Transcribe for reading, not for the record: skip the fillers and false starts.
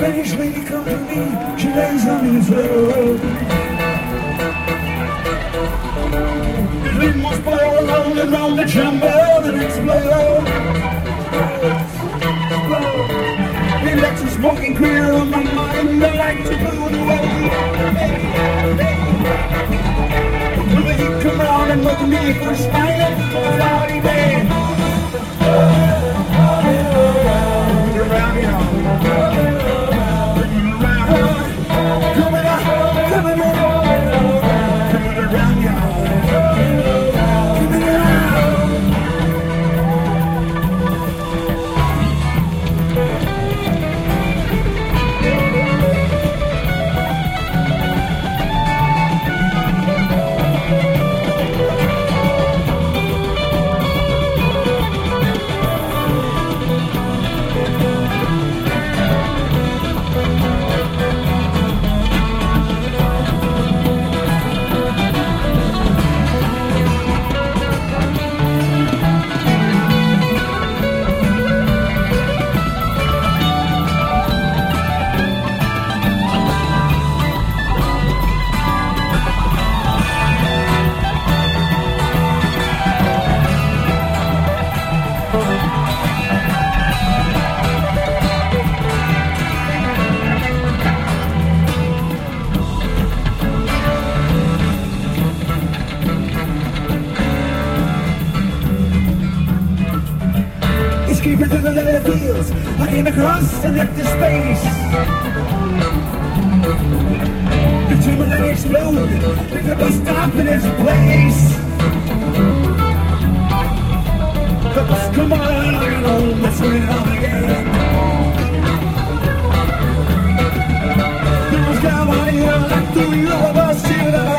Spanish lady come to me, she lays on his road. The wind must blow along and round the jumble and explode. The electric smoking queer on my mind, I like to blow it away. Will the heat come round and look me for a smiling cloudy day? Escaping through the leather fields, I came across an empty space. The tumor that exploded, with the bus stop in its place. The bus come on, let's turn it on again. There was nobody like the real bus,